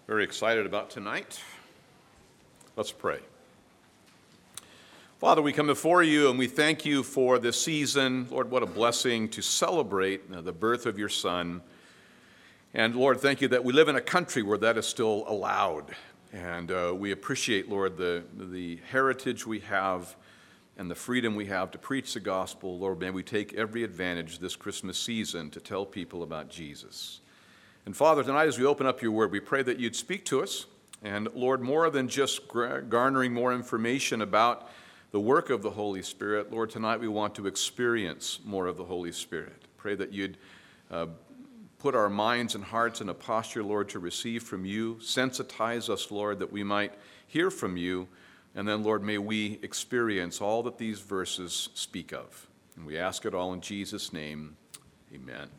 Very excited about tonight. Let's pray. Father, we come before you and we thank you for this season. Lord, what a blessing to celebrate the birth of your Son. And Lord, thank you that we live in a country where that is still allowed. And we appreciate, Lord, the heritage we have and the freedom we have to preach the gospel. Lord, may we take every advantage this Christmas season to tell people about Jesus. And Father, tonight as we open up your word, we pray that you'd speak to us. And Lord, more than just garnering more information about the work of the Holy Spirit, Lord, tonight we want to experience more of the Holy Spirit. Pray that you'd put our minds and hearts in a posture, Lord, to receive from you. Sensitize us, Lord, that we might hear from you. And then, Lord, may we experience all that these verses speak of. And we ask it all in Jesus' name. Amen.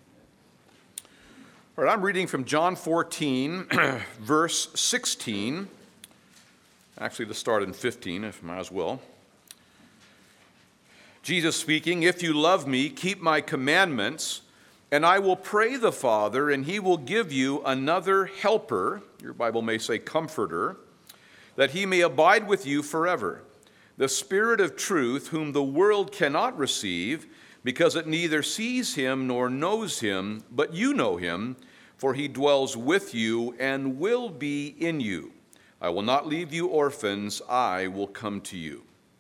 All right, I'm reading from John 14, verse 16. Actually, let's start in 15, if I might as well. Jesus speaking, "If you love me, keep my commandments, and I will pray the Father, and he will give you another helper," your Bible may say comforter, "that he may abide with you forever. The Spirit of truth, whom the world cannot receive, because it neither sees him nor knows him, but you know him, for he dwells with you and will be in you. I will not leave you orphans, I will come to you."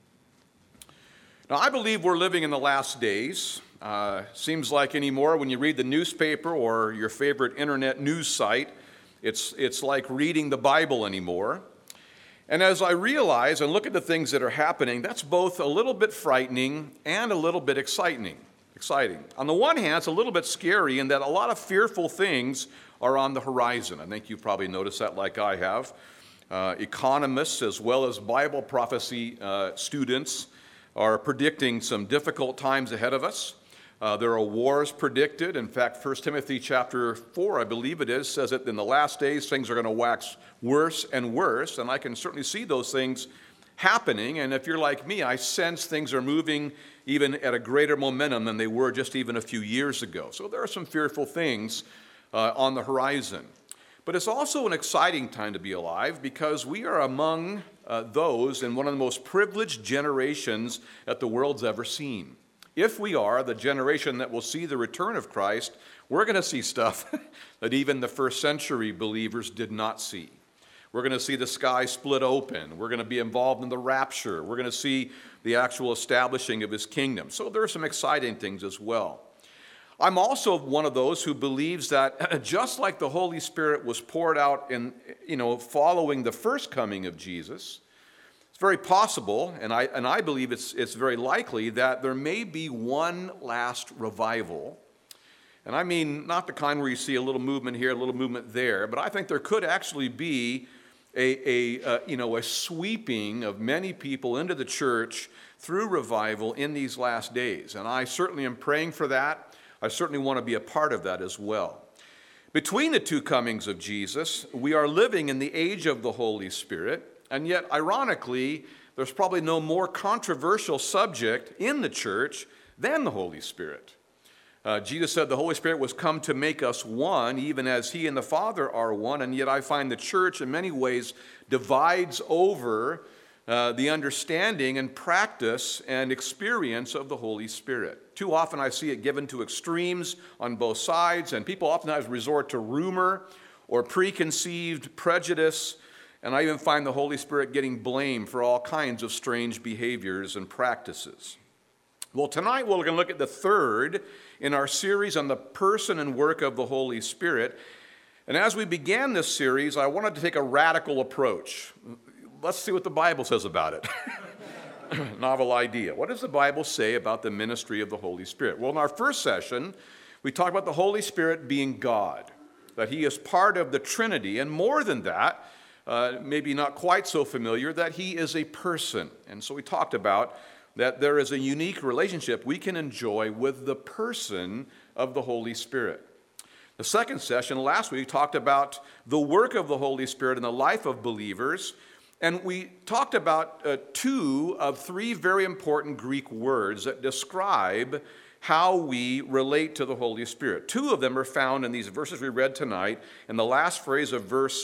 Now, I believe we're living in the last days. Seems like anymore when you read the newspaper or your favorite internet news site, it's like reading the Bible anymore. And as I realize and look at the things that are happening, that's both a little bit frightening and a little bit exciting. On the one hand, it's a little bit scary in that a lot of fearful things are on the horizon. I think you've probably noticed that like I have. Economists as well as Bible prophecy students are predicting some difficult times ahead of us. There are wars predicted. In fact, 1 Timothy chapter 4, I believe it is, says that in the last days things are going to wax worse and worse, and I can certainly see those things happening. And if you're like me, I sense things are moving even at a greater momentum than they were just even a few years ago. So there are some fearful things on the horizon. But it's also an exciting time to be alive because we are among those in one of the most privileged generations that the world's ever seen. If we are the generation that will see the return of Christ, we're going to see stuff that even the first century believers did not see. We're going to see the sky split open. We're going to be involved in the rapture. We're going to see the actual establishing of his kingdom. So there are some exciting things as well. I'm also one of those who believes that just like the Holy Spirit was poured out in, following the first coming of Jesus, it's very possible, and I believe it's very likely that there may be one last revival. And I mean not the kind where you see a little movement here, a little movement there, but I think there could actually be a sweeping of many people into the church through revival in these last days. And I certainly am praying for that. I certainly want to be a part of that as well. Between the two comings of Jesus, we are living in the age of the Holy Spirit, and yet, ironically, there's probably no more controversial subject in the church than the Holy Spirit. Jesus said the Holy Spirit was come to make us one, even as he and the Father are one, and yet I find the church in many ways divides over the understanding and practice and experience of the Holy Spirit. Too often I see it given to extremes on both sides, and people oftentimes resort to rumor or preconceived prejudice, and I even find the Holy Spirit getting blamed for all kinds of strange behaviors and practices. Well, tonight we're going to look at the third in our series on the person and work of the Holy Spirit. And as we began this series, I wanted to take a radical approach. Let's see what the Bible says about it. Novel idea. What does the Bible say about the ministry of the Holy Spirit? Well, in our first session, we talked about the Holy Spirit being God, that he is part of the Trinity, and more than that, maybe not quite so familiar, that he is a person. And so we talked about that there is a unique relationship we can enjoy with the person of the Holy Spirit. The second session last week talked about the work of the Holy Spirit in the life of believers, and we talked about two of three very important Greek words that describe how we relate to the Holy Spirit. Two of them are found in these verses we read tonight in the last phrase of verse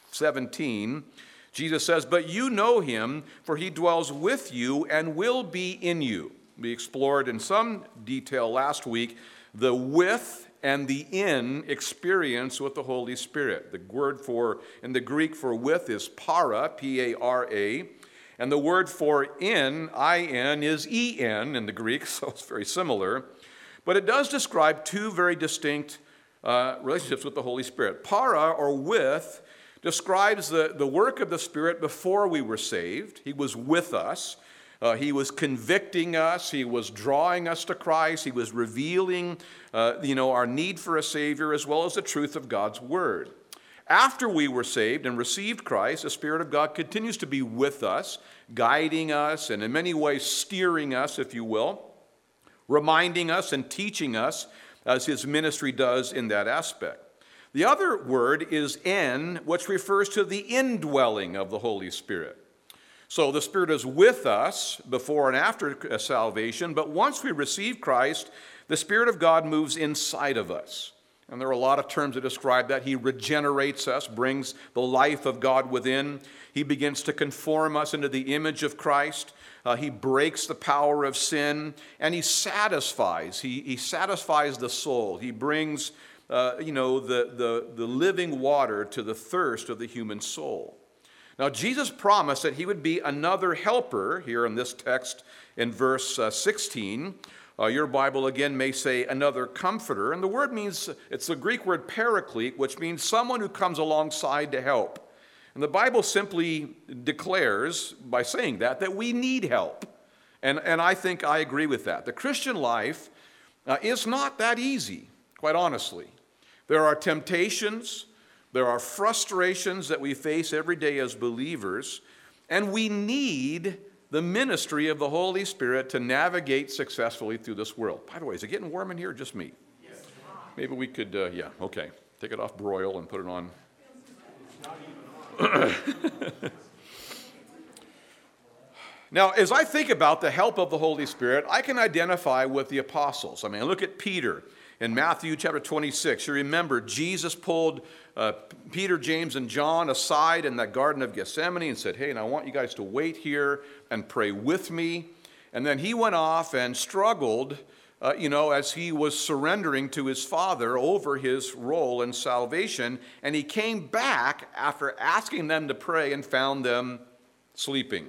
17, Jesus says, "But you know him, for he dwells with you and will be in you." We explored in some detail last week the with and the in experience with the Holy Spirit. The word in the Greek for with is para, P-A-R-A, and the word for in, I-N, is E-N in the Greek, so it's very similar. But it does describe two very distinct relationships with the Holy Spirit. Para, or with, describes the work of the Spirit before we were saved. He was with us. He was convicting us. He was drawing us to Christ. He was revealing, our need for a Savior, as well as the truth of God's Word. After we were saved and received Christ, the Spirit of God continues to be with us, guiding us, and in many ways steering us, if you will, reminding us and teaching us as his ministry does in that aspect. The other word is en, which refers to the indwelling of the Holy Spirit. So the Spirit is with us before and after salvation, but once we receive Christ, the Spirit of God moves inside of us. And there are a lot of terms that describe that. He regenerates us, brings the life of God within. He begins to conform us into the image of Christ. He breaks the power of sin, and he satisfies. He satisfies the soul. He brings, the living water to the thirst of the human soul. Now, Jesus promised that he would be another helper here in this text in verse 16. Your Bible, again, may say another comforter. And the word means, it's the Greek word paraclete, which means someone who comes alongside to help. And the Bible simply declares, by saying that we need help. And I think I agree with that. The Christian life is not that easy, quite honestly. There are temptations, there are frustrations that we face every day as believers, and we need the ministry of the Holy Spirit to navigate successfully through this world. By the way, is it getting warm in here or just me? Yes. Maybe we could, okay. Take it off broil and put it on. Now, as I think about the help of the Holy Spirit, I can identify with the apostles. I mean, look at Peter in Matthew chapter 26. You remember Jesus pulled Peter, James, and John aside in that Garden of Gethsemane and said, "Hey, and I want you guys to wait here and pray with me." And then he went off and struggled, as he was surrendering to his Father over his role in salvation. And he came back after asking them to pray and found them sleeping.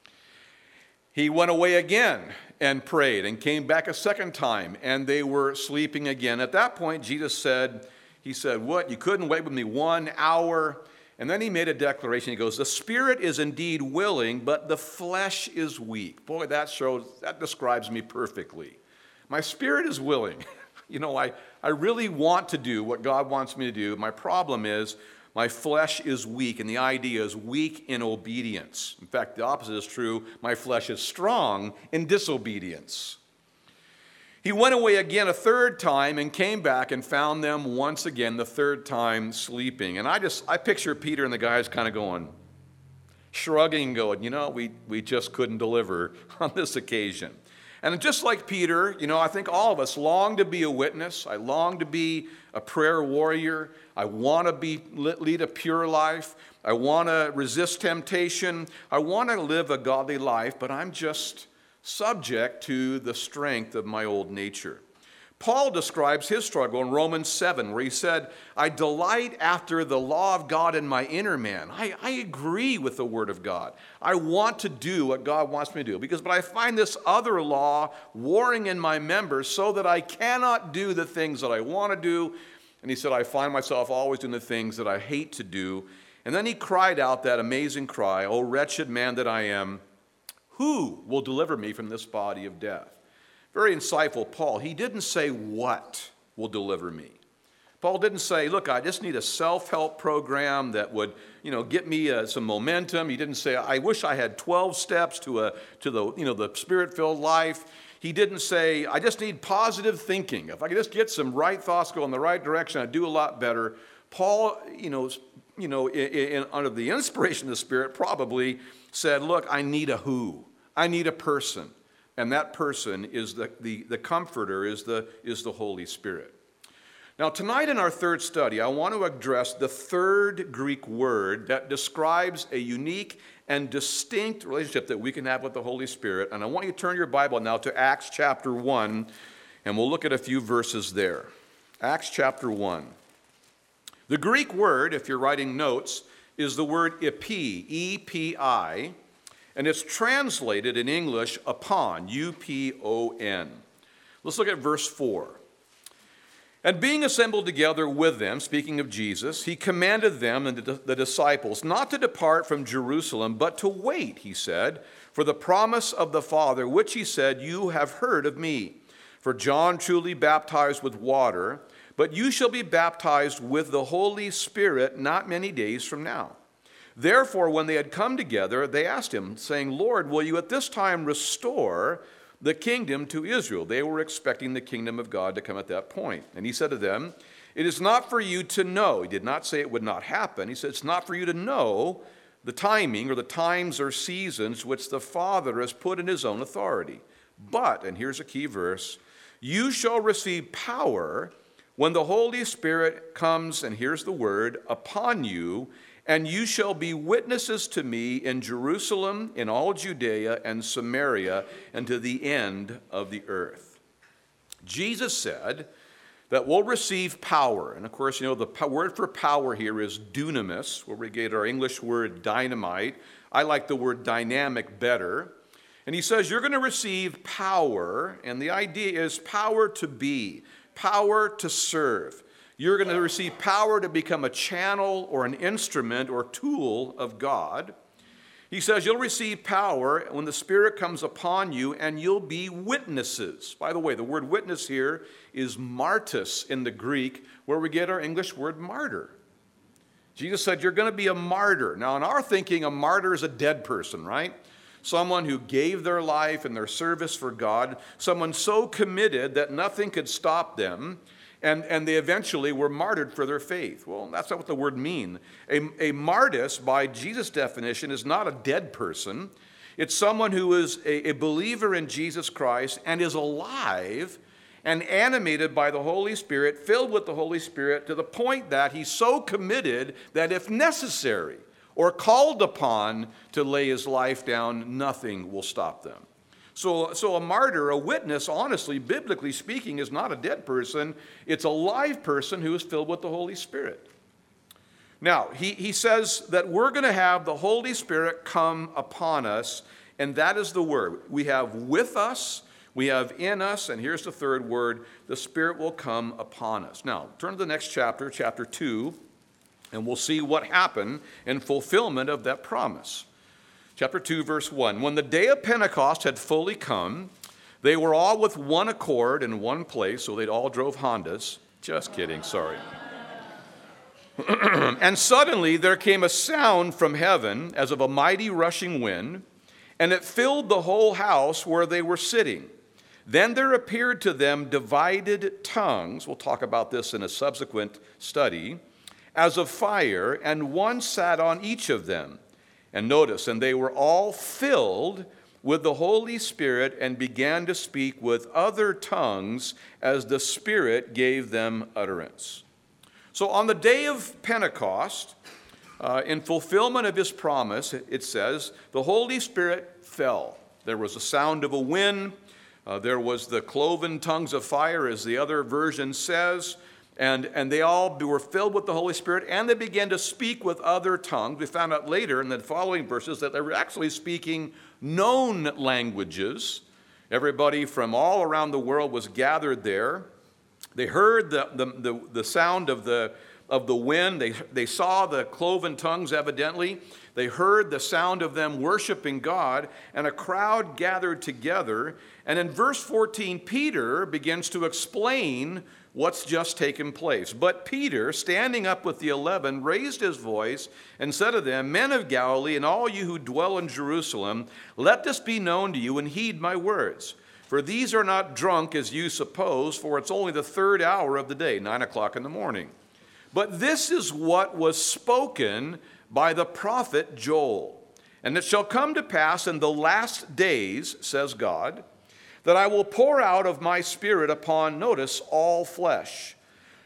He went away again and prayed and came back a second time, and they were sleeping again. At that point, Jesus said, "What? You couldn't wait with me 1 hour?" And then he made a declaration. He goes, "The spirit is indeed willing, but the flesh is weak." Boy, that describes me perfectly. My spirit is willing. I really want to do what God wants me to do. My problem is my flesh is weak, and the idea is weak in obedience. In fact, the opposite is true. My flesh is strong in disobedience. He went away again a third time and came back and found them once again, the third time, sleeping. And I picture Peter and the guys kind of going, shrugging, going, we just couldn't deliver on this occasion. And just like Peter, I think all of us long to be a witness. I long to be a prayer warrior. I want to lead a pure life. I want to resist temptation. I want to live a godly life, but I'm just subject to the strength of my old nature. Paul describes his struggle in Romans 7, where he said, "I delight after the law of God in my inner man." I agree with the word of God. I want to do what God wants me to do, but I find this other law warring in my members so that I cannot do the things that I want to do. And he said, I find myself always doing the things that I hate to do. And then he cried out that amazing cry, "O wretched man that I am, who will deliver me from this body of death?" Very insightful, Paul. He didn't say what will deliver me. Paul didn't say, "Look, I just need a self-help program that would, get me some momentum." He didn't say, "I wish I had 12 steps to the spirit-filled life." He didn't say, "I just need positive thinking. If I could just get some right thoughts going in the right direction, I'd do a lot better." Paul, under the inspiration of the Spirit, probably said, "Look, I need a who. I need a person." And that person is the comforter, is the Holy Spirit. Now, tonight in our third study, I want to address the third Greek word that describes a unique and distinct relationship that we can have with the Holy Spirit. And I want you to turn your Bible now to Acts chapter 1, and we'll look at a few verses there. Acts chapter 1. The Greek word, if you're writing notes, is the word epi, E-P-I, and it's translated in English upon, U-P-O-N. Let's look at verse 4. And being assembled together with them, speaking of Jesus, he commanded them and the disciples not to depart from Jerusalem, but to wait, he said, for the promise of the Father, which he said, you have heard of me. For John truly baptized with water, but you shall be baptized with the Holy Spirit not many days from now. Therefore, when they had come together, they asked him, saying, Lord, will you at this time restore the kingdom to Israel? They were expecting the kingdom of God to come at that point. And he said to them, it is not for you to know. He did not say it would not happen. He said, it's not for you to know the timing or the times or seasons which the Father has put in his own authority. But, and here's a key verse, you shall receive power when the Holy Spirit comes, and here's the word, upon you, and you shall be witnesses to me in Jerusalem, in all Judea and Samaria, and to the end of the earth. Jesus said that we'll receive power. And of course, the word for power here is dunamis, where we get our English word dynamite. I like the word dynamic better. And he says you're going to receive power, and the idea is power to be, power to serve. You're going to receive power to become a channel or an instrument or tool of God. He says you'll receive power when the Spirit comes upon you, and you'll be witnesses. By the way, the word witness here is martus in the Greek, where we get our English word martyr. Jesus said you're going to be a martyr. Now, in our thinking, a martyr is a dead person, right? Someone who gave their life and their service for God, someone so committed that nothing could stop them, and they eventually were martyred for their faith. Well, that's not what the word means. A martyr, by Jesus' definition, is not a dead person. It's someone who is a believer in Jesus Christ and is alive and animated by the Holy Spirit, filled with the Holy Spirit, to the point that he's so committed that if necessary or called upon to lay his life down, nothing will stop them. So a martyr, a witness, honestly, biblically speaking, is not a dead person. It's a live person who is filled with the Holy Spirit. Now, he says that we're going to have the Holy Spirit come upon us, and that is the word. We have with us, we have in us, and here's the third word, the Spirit will come upon us. Now, turn to the next chapter, chapter 2, and we'll see what happened in fulfillment of that promise. Chapter 2, verse 1. When the day of Pentecost had fully come, they were all with one accord in one place, so they'd all drove Hondas. Just kidding, sorry. And suddenly there came a sound from heaven as of a mighty rushing wind, and it filled the whole house where they were sitting. Then there appeared to them divided tongues, we'll talk about this in a subsequent study, as of fire, and one sat on each of them. And notice, and they were all filled with the Holy Spirit and began to speak with other tongues as the Spirit gave them utterance. So on the day of Pentecost, in fulfillment of his promise, it says, the Holy Spirit fell. There was a sound of a wind. There was the cloven tongues of fire, as the other version says. And they all were filled with the Holy Spirit, and they began to speak with other tongues. We found out later in the following verses that they were actually speaking known languages. Everybody from all around the world was gathered there. They heard the sound of the wind. They saw the cloven tongues, evidently. They heard the sound of them worshiping God, and a crowd gathered together. And in verse 14, Peter begins to explain what's just taken place. But Peter, standing up with the 11, raised his voice and said to them, Men of Galilee, and all you who dwell in Jerusalem, let this be known to you, and heed my words. For these are not drunk as you suppose, for it's only the third hour of the day, 9 o'clock in the morning. But this is what was spoken by the prophet Joel. And it shall come to pass in the last days, says God, that I will pour out of my Spirit upon, notice, all flesh.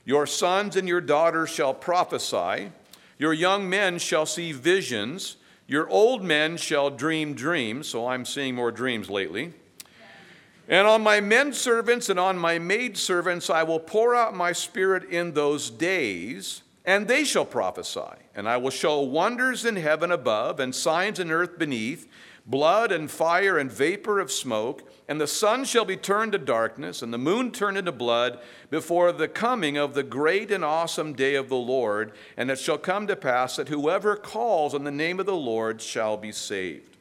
Your sons and your daughters shall prophesy. Your young men shall see visions. Your old men shall dream dreams. So I'm seeing more dreams lately. And on my men servants and on my maid servants I will pour out my Spirit in those days, and they shall prophesy. And I will show wonders in heaven above and signs in earth beneath, blood and fire and vapor of smoke. And the sun shall be turned to darkness and the moon turned into blood before the coming of the great and awesome day of the Lord. And it shall come to pass that whoever calls on the name of the Lord shall be saved.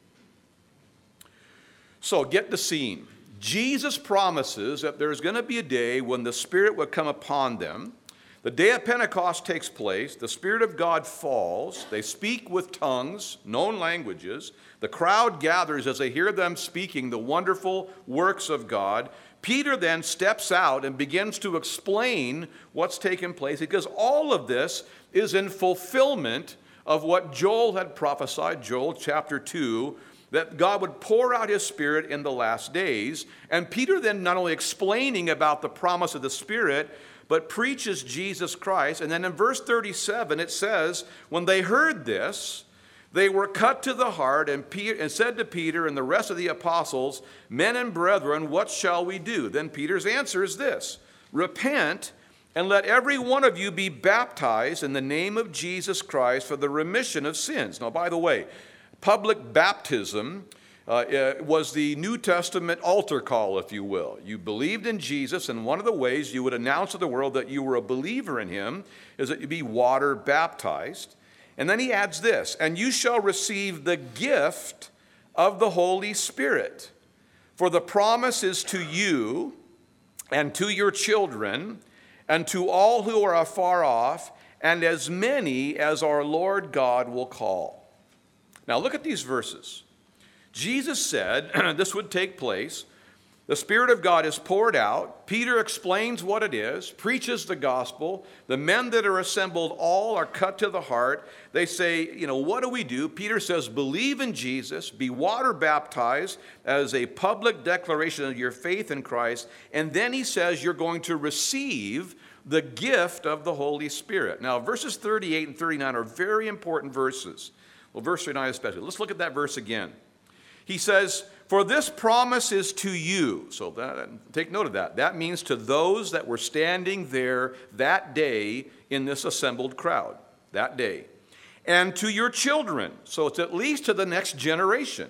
So get the scene. Jesus promises that there's going to be a day when the Spirit will come upon them. The day of Pentecost takes place. The Spirit of God falls. They speak with tongues, known languages. The crowd gathers as they hear them speaking the wonderful works of God. Peter then steps out and begins to explain what's taken place, because all of this is in fulfillment of what Joel had prophesied, Joel chapter 2, that God would pour out his Spirit in the last days. And Peter then not only explaining about the promise of the Spirit, but preaches Jesus Christ. And then in verse 37, it says, when they heard this, they were cut to the heart and said to Peter and the rest of the apostles, men and brethren, what shall we do? Then Peter's answer is this: repent and let every one of you be baptized in the name of Jesus Christ for the remission of sins. Now, by the way, public baptism was the New Testament altar call, if you will. You believed in Jesus, and one of the ways you would announce to the world that you were a believer in him is that you be water baptized. And then he adds this: and you shall receive the gift of the Holy Spirit. For the promise is to you and to your children and to all who are afar off, and as many as our Lord God will call. Now look at these verses. Jesus said this would take place. The Spirit of God is poured out. Peter explains what it is, preaches the gospel. The men that are assembled all are cut to the heart. They say, what do we do? Peter says, believe in Jesus, be water baptized as a public declaration of your faith in Christ. And then he says you're going to receive the gift of the Holy Spirit. Now, verses 38 and 39 are very important verses. Well, verse 39 especially. Let's look at that verse again. He says, for this promise is to you. So take note of that. That means to those that were standing there that day in this assembled crowd, that day. And to your children. So it's at least to the next generation.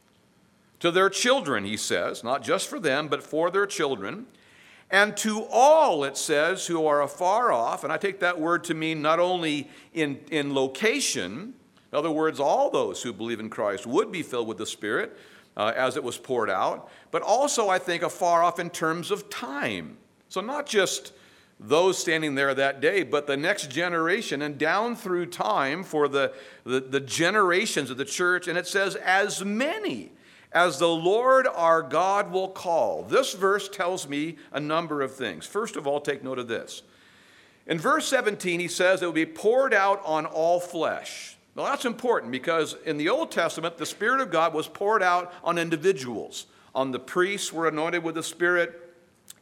To their children, he says, not just for them, but for their children. And to all, it says, who are afar off. And I take that word to mean not only in location. In other words, all those who believe in Christ would be filled with the Spirit as it was poured out, but also, I think, afar off in terms of time. So not just those standing there that day, but the next generation and down through time for the generations of the church. And it says, as many as the Lord our God will call. This verse tells me a number of things. First of all, take note of this. In verse 17, he says it will be poured out on all flesh. Now, that's important because in the Old Testament, the Spirit of God was poured out on individuals. On the priests were anointed with the Spirit.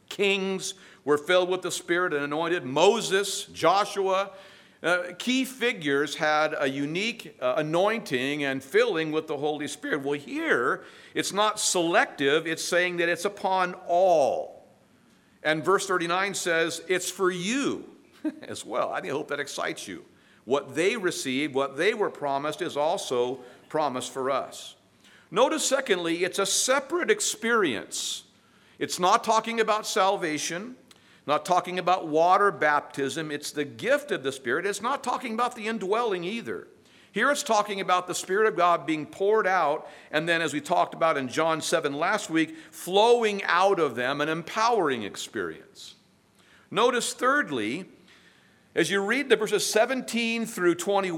Kings were filled with the Spirit and anointed. Moses, Joshua, key figures had a unique anointing and filling with the Holy Spirit. Well, here, it's not selective. It's saying that it's upon all. And verse 39 says, it's for you as well. I hope that excites you. What they received, what they were promised, is also promised for us. Notice, secondly, it's a separate experience. It's not talking about salvation, not talking about water baptism. It's the gift of the Spirit. It's not talking about the indwelling either. Here it's talking about the Spirit of God being poured out, and then, as we talked about in John 7 last week, flowing out of them, an empowering experience. Notice, thirdly, as you read the verses 17 through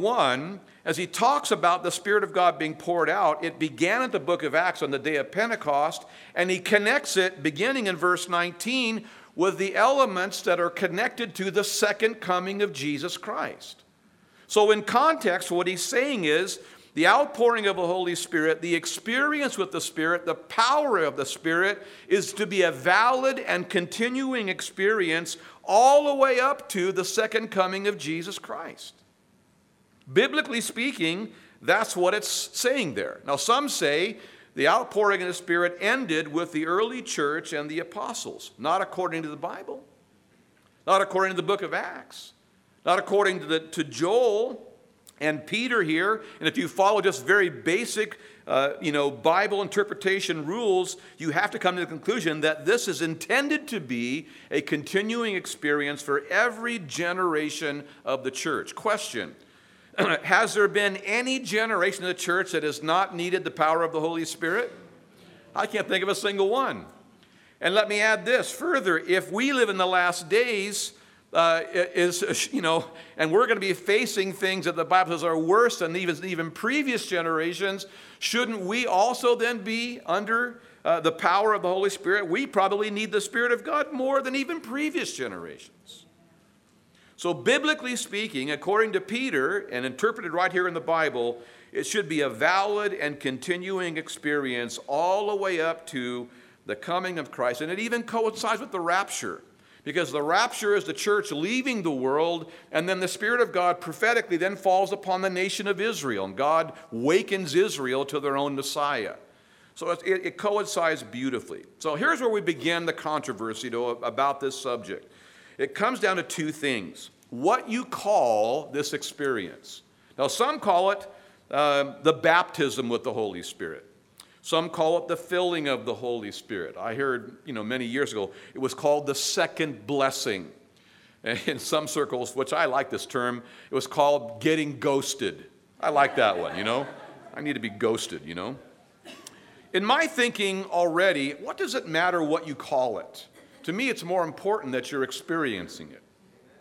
21, as he talks about the Spirit of God being poured out, it began at the book of Acts on the day of Pentecost, and he connects it, beginning in verse 19, with the elements that are connected to the second coming of Jesus Christ. So in context, what he's saying is the outpouring of the Holy Spirit, the experience with the Spirit, the power of the Spirit is to be a valid and continuing experience all the way up to the second coming of Jesus Christ. Biblically speaking, that's what it's saying there. Now, some say the outpouring of the Spirit ended with the early church and the apostles. Not according to the Bible. Not according to the book of Acts. Not according to Joel and Peter here. And if you follow just very basic Bible interpretation rules, you have to come to the conclusion that this is intended to be a continuing experience for every generation of the church. Question: has there been any generation of the church that has not needed the power of the Holy Spirit? I can't think of a single one. And let me add this further. If we live in the last days, and we're going to be facing things that the Bible says are worse than even previous generations, shouldn't we also then be under the power of the Holy Spirit? We probably need the Spirit of God more than even previous generations. So biblically speaking, according to Peter, and interpreted right here in the Bible, it should be a valid and continuing experience all the way up to the coming of Christ. And it even coincides with the rapture, because the rapture is the church leaving the world, and then the Spirit of God prophetically then falls upon the nation of Israel, and God wakens Israel to their own Messiah. So it coincides beautifully. So here's where we begin the controversy about this subject. It comes down to two things: what you call this experience. Now, some call it the baptism with the Holy Spirit. Some call it the filling of the Holy Spirit. I heard, many years ago, it was called the second blessing. In some circles, which I like this term, it was called getting ghosted. I like that one, I need to be ghosted, In my thinking already, what does it matter what you call it? To me, it's more important that you're experiencing it.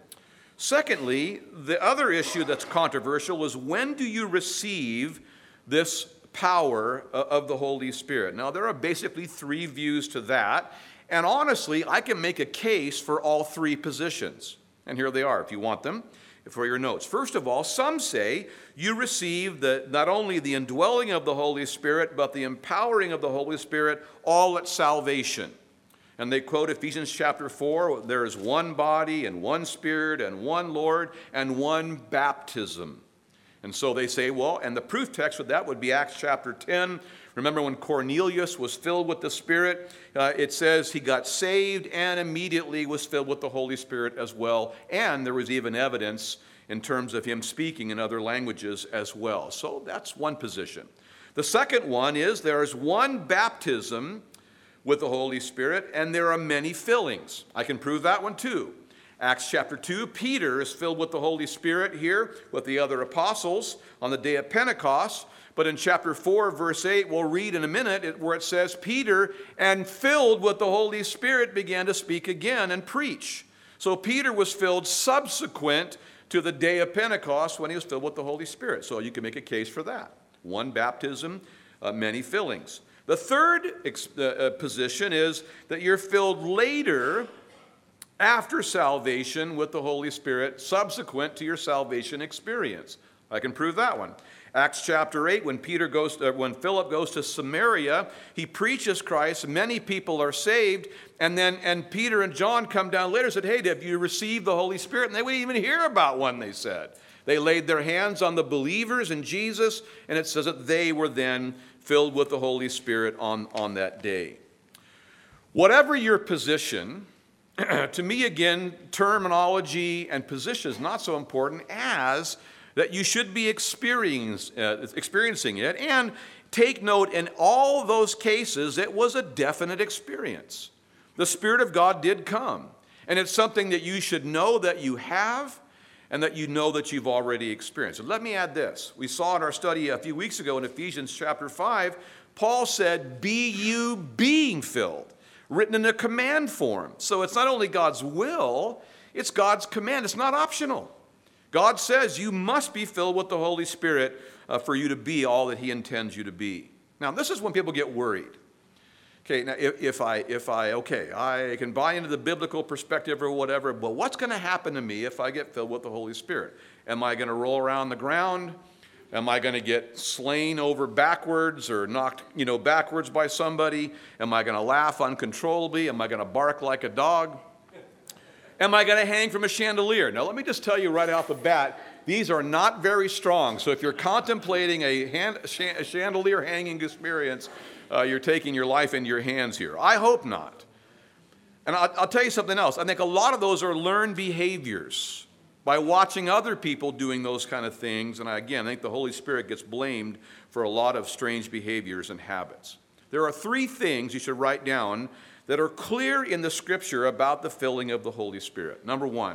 Secondly, the other issue that's controversial is, when do you receive this power of the Holy Spirit? Now, there are basically three views to that, and honestly, I can make a case for all three positions. And here they are, if you want them, for your notes. First of all, some say you receive not only the indwelling of the Holy Spirit, but the empowering of the Holy Spirit all at salvation. And they quote Ephesians chapter 4, there is one body and one Spirit and one Lord and one baptism. And so they say, and the proof text for that would be Acts chapter 10. Remember when Cornelius was filled with the Spirit? It says he got saved and immediately was filled with the Holy Spirit as well. And there was even evidence in terms of him speaking in other languages as well. So that's one position. The second one is there is one baptism with the Holy Spirit, and there are many fillings. I can prove that one too. Acts chapter 2, Peter is filled with the Holy Spirit here with the other apostles on the day of Pentecost. But in chapter 4, verse 8, we'll read in a minute where it says, Peter, and filled with the Holy Spirit, began to speak again and preach. So Peter was filled subsequent to the day of Pentecost when he was filled with the Holy Spirit. So you can make a case for that. One baptism, many fillings. The third position is that you're filled later after salvation with the Holy Spirit, subsequent to your salvation experience. I can prove that one. Acts chapter 8, when Philip goes to Samaria, he preaches Christ, many people are saved, and Peter and John come down later and said, hey, have you received the Holy Spirit? And they wouldn't even hear about one, they said. They laid their hands on the believers in Jesus, and it says that they were then filled with the Holy Spirit on that day. Whatever your position, to me, again, terminology and position is not so important as that you should be experiencing it. And take note, in all those cases, it was a definite experience. The Spirit of God did come. And it's something that you should know that you have and that you know that you've already experienced. And let me add this. We saw in our study a few weeks ago in Ephesians chapter 5, Paul said, be you being filled, written in a command form. So it's not only God's will, it's God's command. It's not optional. God says you must be filled with the Holy Spirit for you to be all that he intends you to be. Now, this is when people get worried. Okay, now I can buy into the biblical perspective or whatever, but what's going to happen to me if I get filled with the Holy Spirit? Am I going to roll around the ground? Am I going to get slain over backwards or knocked, backwards by somebody? Am I going to laugh uncontrollably? Am I going to bark like a dog? Am I going to hang from a chandelier? Now, let me just tell you right off the bat, these are not very strong. So if you're contemplating a chandelier hanging experience, you're taking your life into your hands here. I hope not. And I'll tell you something else. I think a lot of those are learned behaviors by watching other people doing those kind of things. And I think the Holy Spirit gets blamed for a lot of strange behaviors and habits. There are 3 things you should write down that are clear in the Scripture about the filling of the Holy Spirit. Number 1,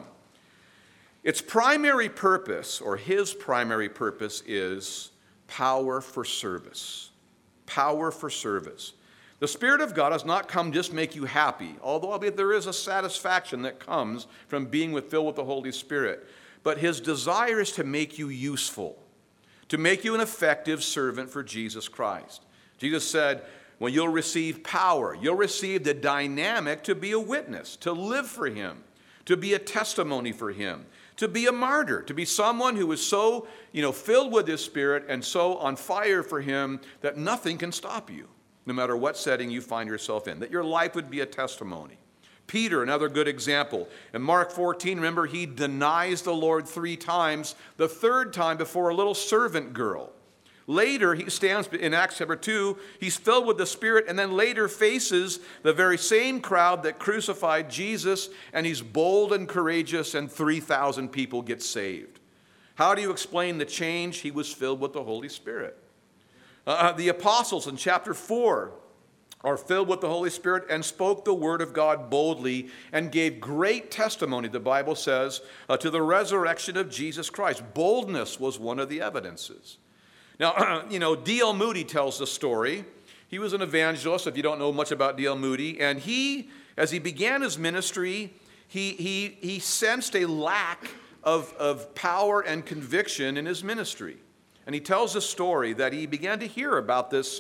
its primary purpose, or his primary purpose, is power for service. Power for service. The Spirit of God does not come just make you happy, although there is a satisfaction that comes from being filled with the Holy Spirit. But his desire is to make you useful, to make you an effective servant for Jesus Christ. Jesus said, when you'll receive power, you'll receive the dynamic to be a witness, to live for him, to be a testimony for him, to be a martyr, to be someone who is so, filled with his Spirit and so on fire for him that nothing can stop you, no matter what setting you find yourself in, that your life would be a testimony. Peter, another good example. In Mark 14, remember, he denies the Lord 3 times, the 3rd time before a little servant girl. Later, he stands in Acts chapter 2, he's filled with the Spirit, and then later faces the very same crowd that crucified Jesus, and he's bold and courageous, and 3,000 people get saved. How do you explain the change? He was filled with the Holy Spirit. The apostles in chapter 4 are filled with the Holy Spirit and spoke the word of God boldly and gave great testimony, the Bible says, to the resurrection of Jesus Christ. Boldness was one of the evidences. Now, D.L. Moody tells the story. He was an evangelist, if you don't know much about D.L. Moody, and he, as he began his ministry, he sensed a lack of power and conviction in his ministry. And he tells a story that he began to hear about this,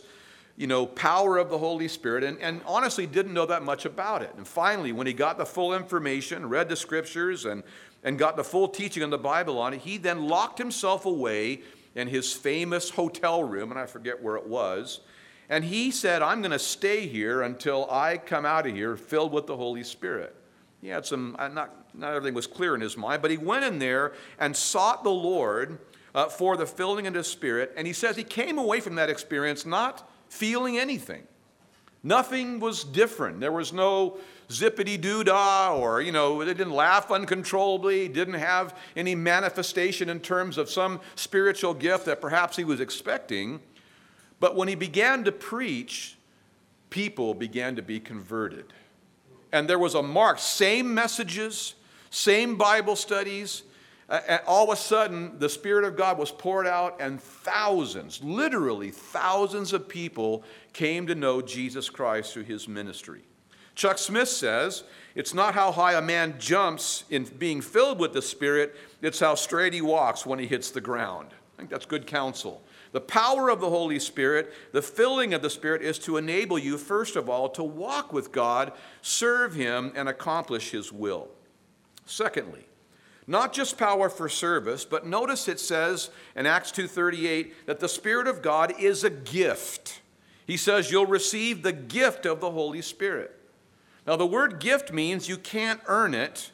power of the Holy Spirit, and honestly didn't know that much about it. And finally, when he got the full information, read the Scriptures, and got the full teaching on the Bible on it, he then locked himself away in his famous hotel room, and I forget where it was, and he said, I'm going to stay here until I come out of here filled with the Holy Spirit. He had not everything was clear in his mind, but he went in there and sought the Lord for the filling of his Spirit, and he says he came away from that experience not feeling anything. Nothing was different. There was no zippity-doo-dah, or, they didn't laugh uncontrollably, didn't have any manifestation in terms of some spiritual gift that perhaps he was expecting. But when he began to preach, people began to be converted. And there was a mark, same messages, same Bible studies, and all of a sudden the Spirit of God was poured out, and thousands, literally thousands of people came to know Jesus Christ through his ministry. Chuck Smith says, it's not how high a man jumps in being filled with the Spirit, it's how straight he walks when he hits the ground. I think that's good counsel. The power of the Holy Spirit, the filling of the Spirit, is to enable you, first of all, to walk with God, serve him, and accomplish his will. Secondly, not just power for service, but notice it says in Acts 2:38 that the Spirit of God is a gift. He says you'll receive the gift of the Holy Spirit. Now, the word gift means you can't earn it,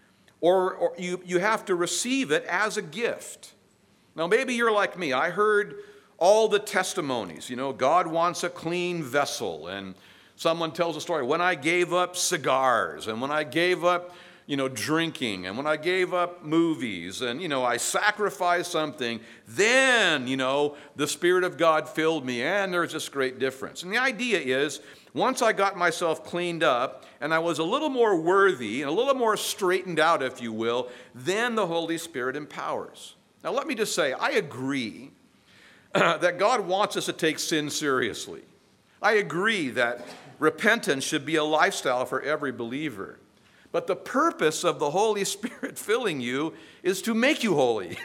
or you have to receive it as a gift. Now, maybe you're like me. I heard all the testimonies. God wants a clean vessel, and someone tells a story. When I gave up cigars, and when I gave up, drinking, and when I gave up movies, and, I sacrificed something, then, the Spirit of God filled me, and there's this great difference. And the idea is, once I got myself cleaned up and I was a little more worthy and a little more straightened out, if you will, then the Holy Spirit empowers. Now, let me just say, I agree that God wants us to take sin seriously. I agree that repentance should be a lifestyle for every believer. But the purpose of the Holy Spirit filling you is to make you holy,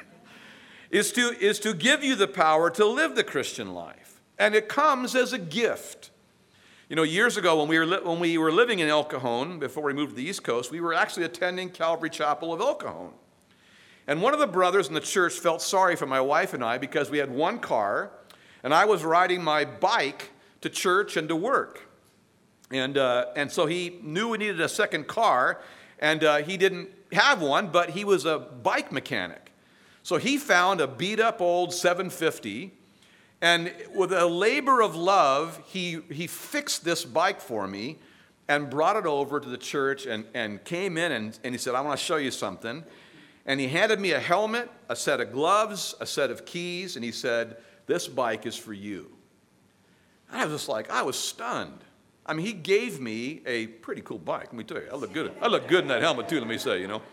is to give you the power to live the Christian life. And it comes as a gift. Years ago when we were living in El Cajon, before we moved to the East Coast, we were actually attending Calvary Chapel of El Cajon. And one of the brothers in the church felt sorry for my wife and I because we had one car, and I was riding my bike to church and to work. And so he knew we needed a second car, And he didn't have one, but he was a bike mechanic. So he found a beat-up old 750, and with a labor of love, he fixed this bike for me and brought it over to the church and came in and he said, I want to show you something. And he handed me a helmet, a set of gloves, a set of keys, and he said, this bike is for you. And I was just like, I was stunned. I mean, he gave me a pretty cool bike. Let me tell you, I look good. I look good in that helmet too, let me say, you know.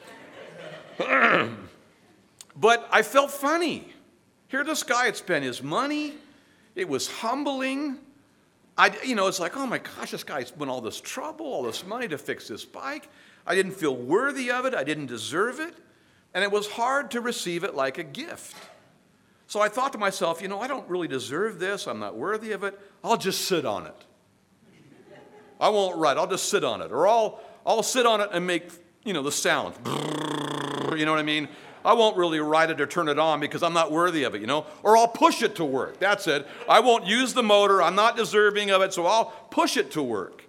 But I felt funny. Here this guy had spent his money. It was humbling. It's like, oh my gosh, this guy spent all this trouble, all this money to fix this bike. I didn't feel worthy of it. I didn't deserve it. And it was hard to receive it like a gift. So I thought to myself, I don't really deserve this. I'm not worthy of it. I'll just sit on it. I won't write. I'll just sit on it. Or I'll sit on it and make, the sound. You know what I mean? I won't really write it or turn it on because I'm not worthy of it, Or I'll push it to work. That's it. I won't use the motor. I'm not deserving of it, so I'll push it to work.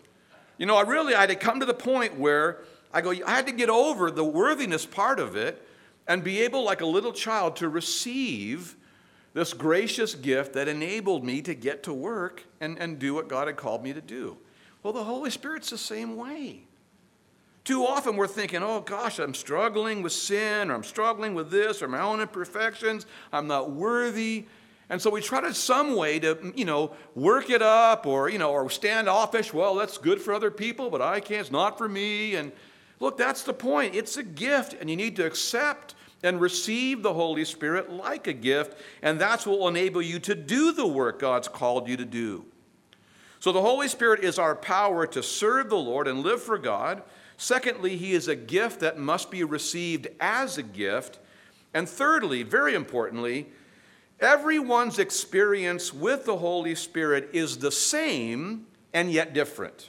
I had to come to the point where I had to get over the worthiness part of it and be able, like a little child, to receive this gracious gift that enabled me to get to work and do what God had called me to do. Well, the Holy Spirit's the same way. Too often we're thinking, oh gosh, I'm struggling with sin, or I'm struggling with this, or my own imperfections, I'm not worthy. And so we try to some way to, work it up, or standoffish. Well, that's good for other people, but I can't, it's not for me. And look, that's the point. It's a gift, and you need to accept and receive the Holy Spirit like a gift, and that's what will enable you to do the work God's called you to do. So the Holy Spirit is our power to serve the Lord and live for God. Secondly, he is a gift that must be received as a gift. And thirdly, very importantly, everyone's experience with the Holy Spirit is the same and yet different.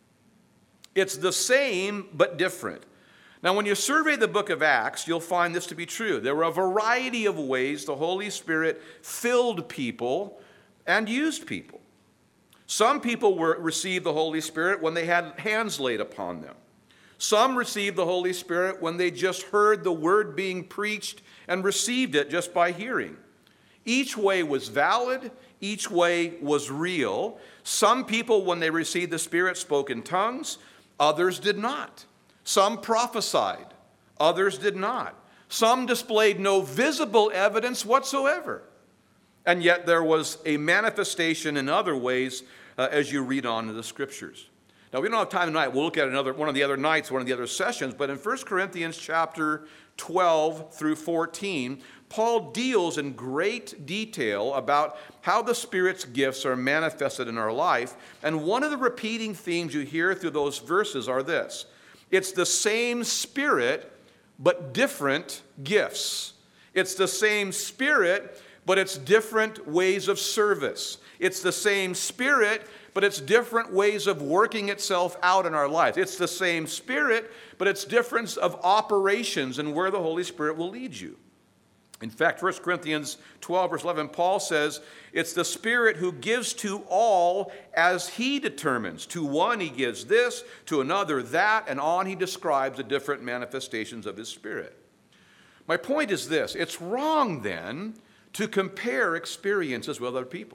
It's the same but different. Now, when you survey the book of Acts, you'll find this to be true. There were a variety of ways the Holy Spirit filled people and used people. Some people received the Holy Spirit when they had hands laid upon them. Some received the Holy Spirit when they just heard the word being preached and received it just by hearing. Each way was valid. Each way was real. Some people, when they received the Spirit, spoke in tongues. Others did not. Some prophesied. Others did not. Some displayed no visible evidence whatsoever. And yet there was a manifestation in other ways as you read on in the Scriptures. Now, we don't have time tonight. We'll look at one of the other nights, one of the other sessions. But in 1 Corinthians chapter 12 through 14, Paul deals in great detail about how the Spirit's gifts are manifested in our life. And one of the repeating themes you hear through those verses are this. It's the same Spirit, but different gifts. It's the same Spirit, but it's different ways of service. It's the same Spirit, but it's different ways of working itself out in our lives. It's the same Spirit, but it's difference of operations and where the Holy Spirit will lead you. In fact, 1 Corinthians 12, verse 11, Paul says, it's the Spirit who gives to all as he determines. To one he gives this, to another that, and on he describes the different manifestations of his Spirit. My point is this, it's wrong then to compare experiences with other people.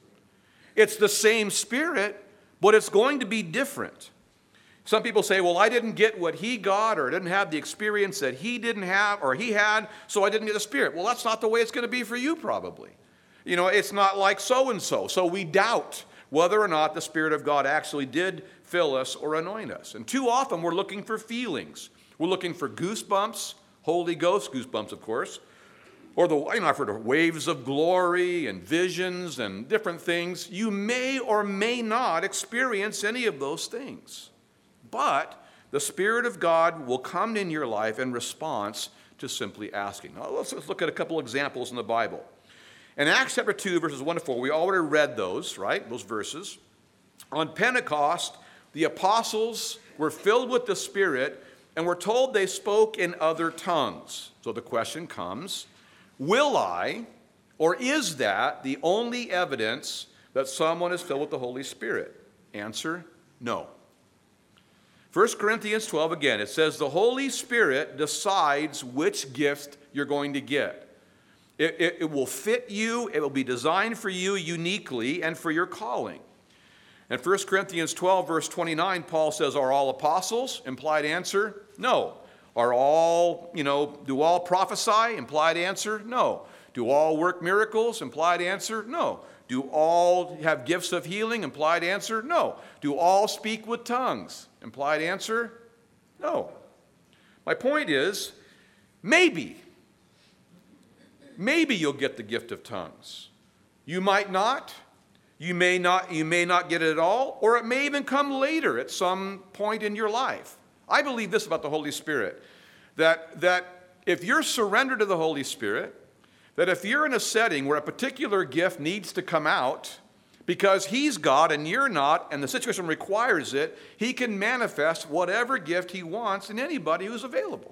It's the same Spirit, but it's going to be different. Some people say, well, I didn't get what he got, or I didn't have the experience that he didn't have, or he had, so I didn't get the Spirit. Well, that's not the way it's going to be for you, probably. It's not like so-and-so. So we doubt whether or not the Spirit of God actually did fill us or anoint us. And too often we're looking for feelings. We're looking for goosebumps, Holy Ghost goosebumps, of course, or I've heard of waves of glory and visions and different things. You may or may not experience any of those things. But the Spirit of God will come in your life in response to simply asking. Now, let's look at a couple examples in the Bible. In Acts chapter 2, verses 1 to 4, we already read those, right? Those verses. On Pentecost, the apostles were filled with the Spirit, and we're told they spoke in other tongues. So the question comes, will I, or is that the only evidence that someone is filled with the Holy Spirit? Answer, no. 1 Corinthians 12, again, it says the Holy Spirit decides which gift you're going to get. It will fit you, it will be designed for you uniquely and for your calling. In 1 Corinthians 12, verse 29, Paul says, are all apostles? Implied answer, no. Do all prophesy? Implied answer, no. Do all work miracles? Implied answer, no. Do all have gifts of healing? Implied answer, no. Do all speak with tongues? Implied answer, no. My point is, maybe you'll get the gift of tongues. You might not. You may not get it at all, or it may even come later at some point in your life. I believe this about the Holy Spirit, that if you're surrendered to the Holy Spirit, that if you're in a setting where a particular gift needs to come out because he's God and you're not, and the situation requires it, he can manifest whatever gift he wants in anybody who's available.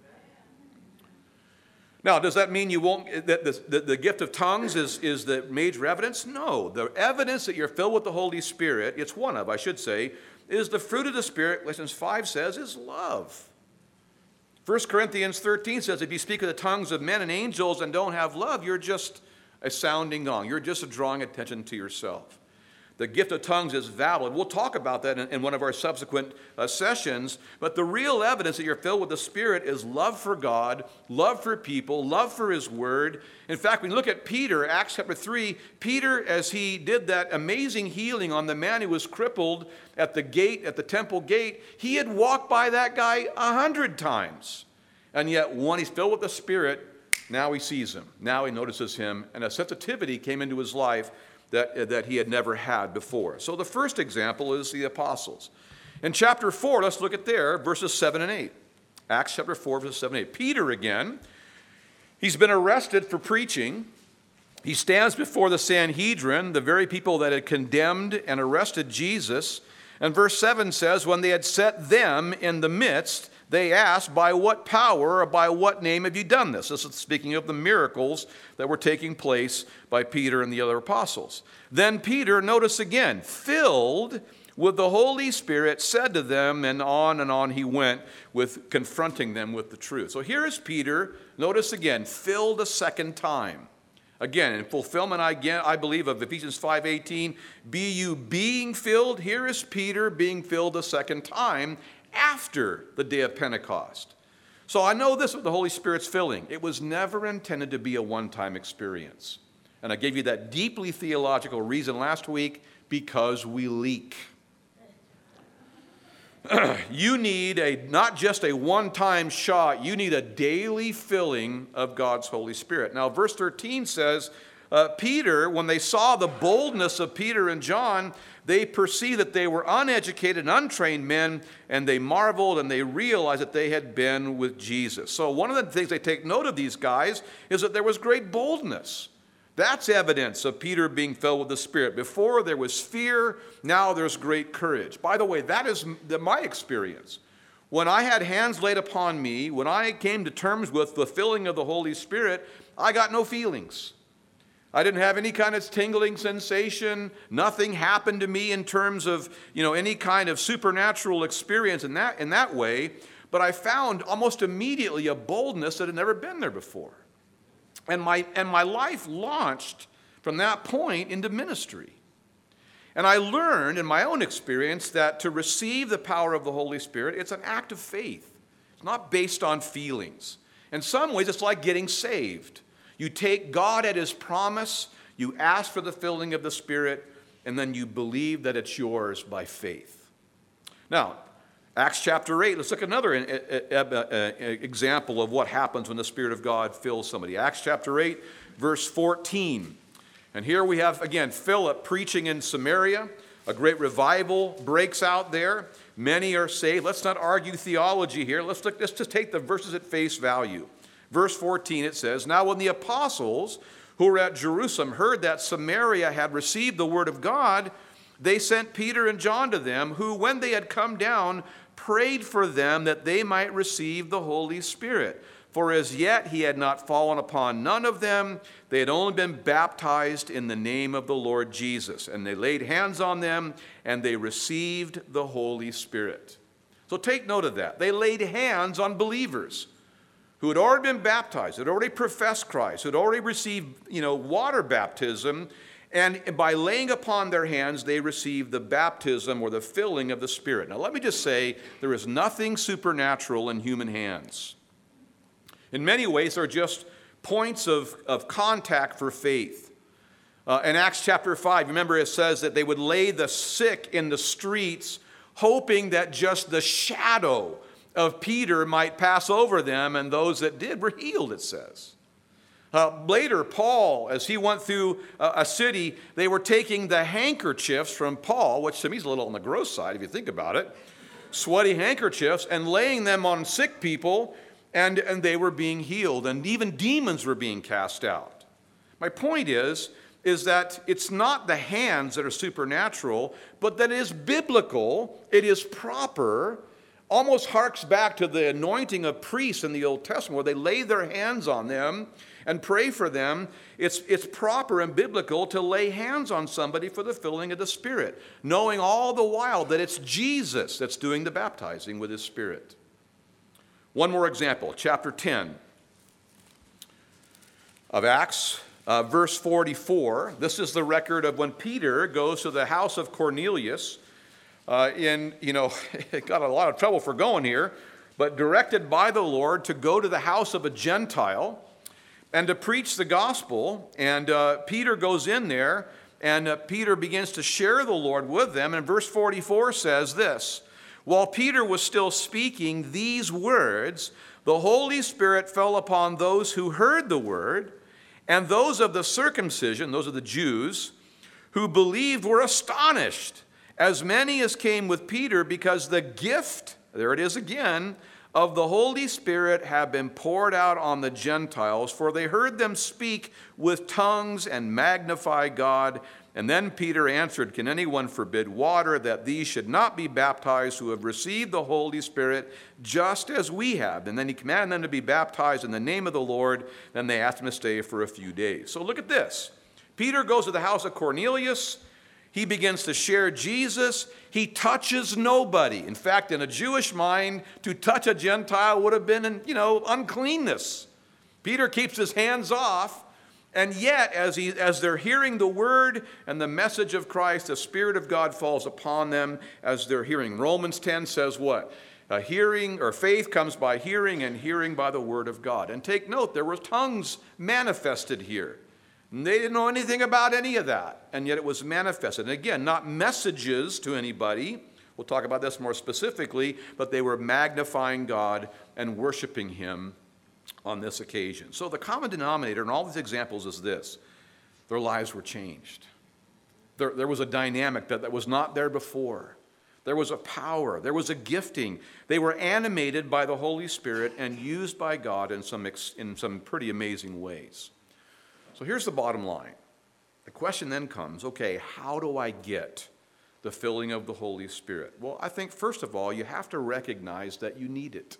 Now, does that mean you won't, that the gift of tongues is the major evidence? No. The evidence that you're filled with the Holy Spirit, it's one of, I should say, is the fruit of the Spirit, Galatians 5 says, is love. 1 Corinthians 13 says, if you speak with the tongues of men and angels and don't have love, you're just a sounding gong. You're just drawing attention to yourself. The gift of tongues is valid. We'll talk about that in one of our subsequent sessions. But the real evidence that you're filled with the Spirit is love for God, love for people, love for his word. In fact, when you look at Peter, Acts chapter 3, Peter, as he did that amazing healing on the man who was crippled at the gate, at the temple gate, he had walked by that guy 100 times. And yet, when he's filled with the Spirit, now he sees him. Now he notices him. And a sensitivity came into his life that he had never had before. So the first example is the apostles. In chapter 4, let's look at there, verses 7 and 8. Acts chapter 4, verses 7 and 8. Peter again, he's been arrested for preaching. He stands before the Sanhedrin, the very people that had condemned and arrested Jesus. And verse 7 says, when they had set them in the midst, they asked, by what power or by what name have you done this? This is speaking of the miracles that were taking place by Peter and the other apostles. Then Peter, notice again, filled with the Holy Spirit, said to them, and on he went with confronting them with the truth. So here is Peter, notice again, filled a second time. Again, in fulfillment, I believe, of Ephesians 5:18, be you being filled. Here is Peter being filled a second time after the day of Pentecost. So I know this with the Holy Spirit's filling. It was never intended to be a one-time experience. And I gave you that deeply theological reason last week, because we leak. You need not just a one-time shot, you need a daily filling of God's Holy Spirit. Now, verse 13 says, Peter, when they saw the boldness of Peter and John, they perceived that they were uneducated and untrained men, and they marveled and they realized that they had been with Jesus. So one of the things they take note of these guys is that there was great boldness. That's evidence of Peter being filled with the Spirit. Before there was fear, now there's great courage. By the way, that is my experience. When I had hands laid upon me, when I came to terms with the filling of the Holy Spirit, I got no feelings. I didn't have any kind of tingling sensation. Nothing happened to me in terms of, any kind of supernatural experience in that way. But I found almost immediately a boldness that had never been there before. And my life launched from that point into ministry. And I learned in my own experience that to receive the power of the Holy Spirit, it's an act of faith. It's not based on feelings. In some ways, it's like getting saved. You take God at his promise, you ask for the filling of the Spirit, and then you believe that it's yours by faith. Now, Acts chapter 8, let's look at another example of what happens when the Spirit of God fills somebody. Acts chapter 8, verse 14. And here we have, again, Philip preaching in Samaria. A great revival breaks out there. Many are saved. Let's not argue theology here. Let's just take the verses at face value. Verse 14, it says, now when the apostles who were at Jerusalem heard that Samaria had received the word of God, they sent Peter and John to them, who, when they had come down, prayed for them that they might receive the Holy Spirit. For as yet he had not fallen upon none of them. They had only been baptized in the name of the Lord Jesus. And they laid hands on them, and they received the Holy Spirit. So take note of that. They laid hands on believers who had already been baptized, had already professed Christ, had already received, water baptism, and by laying upon their hands, they received the baptism or the filling of the Spirit. Now, let me just say, there is nothing supernatural in human hands. In many ways, they're just points of contact for faith. In Acts chapter 5, remember it says that they would lay the sick in the streets, hoping that just the shadow of Peter might pass over them, and those that did were healed, it says. Later, Paul, as he went through a city, they were taking the handkerchiefs from Paul, which to me is a little on the gross side if you think about it, sweaty handkerchiefs, and laying them on sick people, and they were being healed, and even demons were being cast out. My point is that it's not the hands that are supernatural, but that it is biblical, it is proper, almost harks back to the anointing of priests in the Old Testament, where they lay their hands on them and pray for them. It's proper and biblical to lay hands on somebody for the filling of the Spirit, knowing all the while that it's Jesus that's doing the baptizing with his Spirit. One more example, chapter 10 of Acts, verse 44. This is the record of when Peter goes to the house of Cornelius. Got a lot of trouble for going here, but directed by the Lord to go to the house of a Gentile and to preach the gospel. And Peter goes in there, and Peter begins to share the Lord with them. And verse 44 says this: while Peter was still speaking these words, the Holy Spirit fell upon those who heard the word, and those of the circumcision, those of the Jews, who believed were astonished, as many as came with Peter, because the gift, there it is again, of the Holy Spirit had been poured out on the Gentiles, for they heard them speak with tongues and magnify God. And then Peter answered, can anyone forbid water, that these should not be baptized who have received the Holy Spirit just as we have? And then he commanded them to be baptized in the name of the Lord. Then they asked him to stay for a few days. So look at this. Peter goes to the house of Cornelius. He begins to share Jesus. He touches nobody. In fact, in a Jewish mind, to touch a Gentile would have been, uncleanness. Peter keeps his hands off, and yet, as they're hearing the word and the message of Christ, the Spirit of God falls upon them as they're hearing. Romans 10 says what? Faith comes by hearing, and hearing by the word of God. And take note, there were tongues manifested here. And they didn't know anything about any of that, and yet it was manifested. And again, not messages to anybody. We'll talk about this more specifically, but they were magnifying God and worshiping him on this occasion. So the common denominator in all these examples is this: their lives were changed. There was a dynamic that was not there before. There was a power. There was a gifting. They were animated by the Holy Spirit and used by God in some pretty amazing ways. So here's the bottom line. The question then comes, okay, how do I get the filling of the Holy Spirit? Well, I think first of all, you have to recognize that you need it.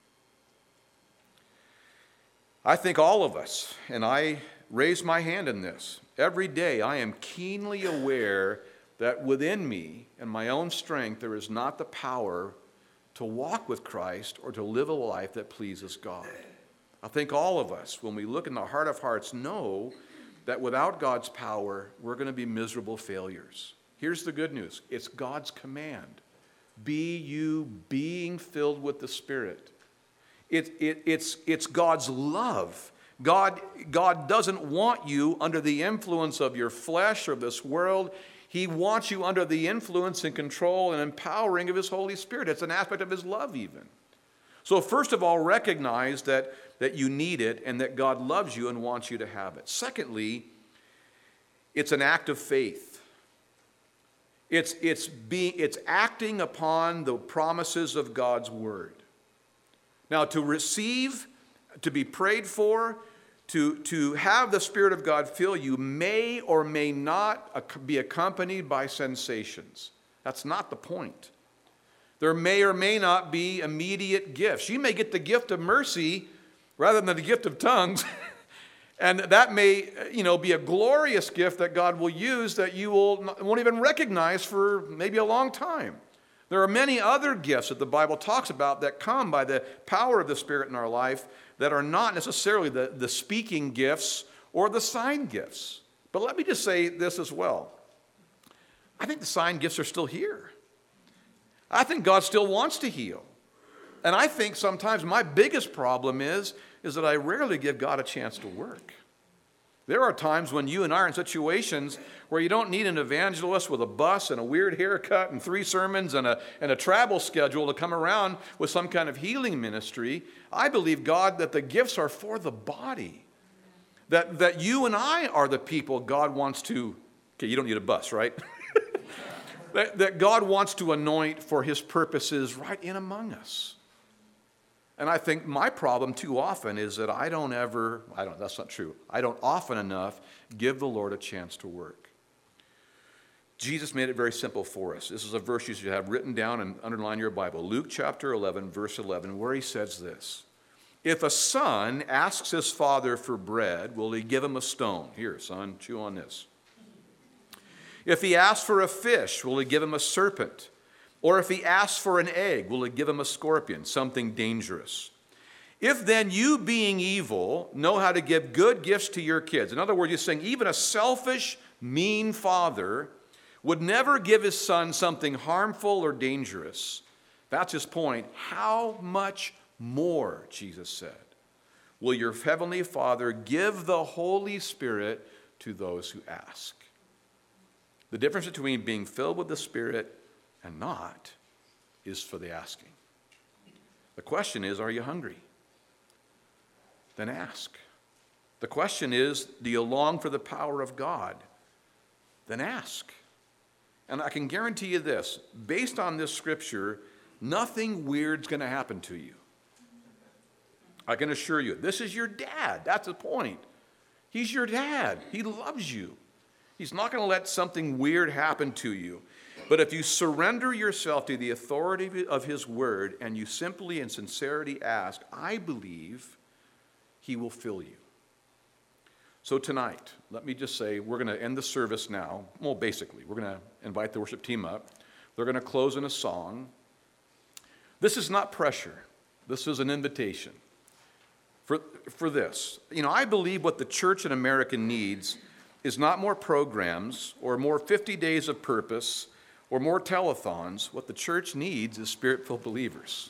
I think all of us, and I raise my hand in this, every day I am keenly aware that within me and my own strength there is not the power to walk with Christ or to live a life that pleases God. I think all of us, when we look in the heart of hearts, know that without God's power, we're going to be miserable failures. Here's the good news. It's God's command. Be you being filled with the Spirit. It's God's love. God doesn't want you under the influence of your flesh or this world. He wants you under the influence and control and empowering of his Holy Spirit. It's an aspect of his love even. So first of all, recognize that you need it and that God loves you and wants you to have it. Secondly, it's an act of faith. It's acting upon the promises of God's word. Now, to receive, to be prayed for, to have the Spirit of God fill you may or may not be accompanied by sensations. That's not the point. There may or may not be immediate gifts. You may get the gift of mercy rather than the gift of tongues. And that may, be a glorious gift that God will use that you won't even recognize for maybe a long time. There are many other gifts that the Bible talks about that come by the power of the Spirit in our life that are not necessarily the speaking gifts or the sign gifts. But let me just say this as well. I think the sign gifts are still here. I think God still wants to heal. And I think sometimes my biggest problem is that I rarely give God a chance to work. There are times when you and I are in situations where you don't need an evangelist with a bus and a weird haircut and 3 sermons and a travel schedule to come around with some kind of healing ministry. I believe, God, that the gifts are for the body. That you and I are the people God wants to, okay, you don't need a bus, right? that God wants to anoint for his purposes right in among us. And I think my problem too often is that that's not true. I don't often enough give the Lord a chance to work. Jesus made it very simple for us. This is a verse you should have written down and underline your Bible. Luke chapter 11, verse 11, where he says this. If a son asks his father for bread, will he give him a stone? Here, son, chew on this. If he asks for a fish, will he give him a serpent? Or if he asks for an egg, will he give him a scorpion, something dangerous? If then you, being evil, know how to give good gifts to your kids. In other words, you're saying even a selfish, mean father would never give his son something harmful or dangerous. That's his point. How much more, Jesus said, will your heavenly Father give the Holy Spirit to those who ask? The difference between being filled with the Spirit and not is for the asking. The question is, are you hungry? Then ask. The question is, do you long for the power of God? Then ask. And I can guarantee you this, based on this scripture, nothing weird's going to happen to you. I can assure you, this is your dad. That's the point. He's your dad. He loves you. He's not going to let something weird happen to you. But if you surrender yourself to the authority of his word and you simply in sincerity ask, I believe he will fill you. So tonight, let me just say, we're going to end the service now. Well, basically, we're going to invite the worship team up. They're going to close in a song. This is not pressure. This is an invitation for this. I believe what the church in America needs is not more programs or more 50 days of purpose or more telethons. What the church needs is spirit-filled believers.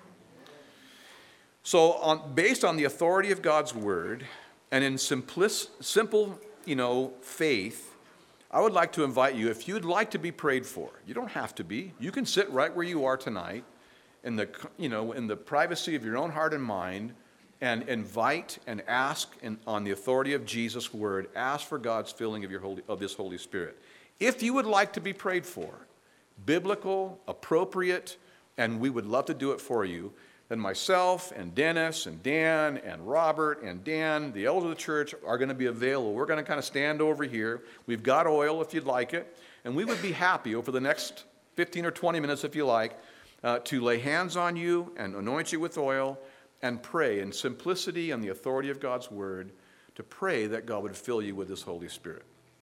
So based on the authority of God's word and in simple, faith, I would like to invite you, if you'd like to be prayed for, you don't have to be. You can sit right where you are tonight in the privacy of your own heart and mind and invite and ask on the authority of Jesus' word, ask for God's filling of this Holy Spirit. If you would like to be prayed for, biblical, appropriate, and we would love to do it for you, then myself and Dennis and Dan and Robert and Dan, the elders of the church, are going to be available. We're going to kind of stand over here. We've got oil if you'd like it, and we would be happy over the next 15 or 20 minutes, if you like, to lay hands on you and anoint you with oil and pray in simplicity and the authority of God's word, to pray that God would fill you with his Holy Spirit.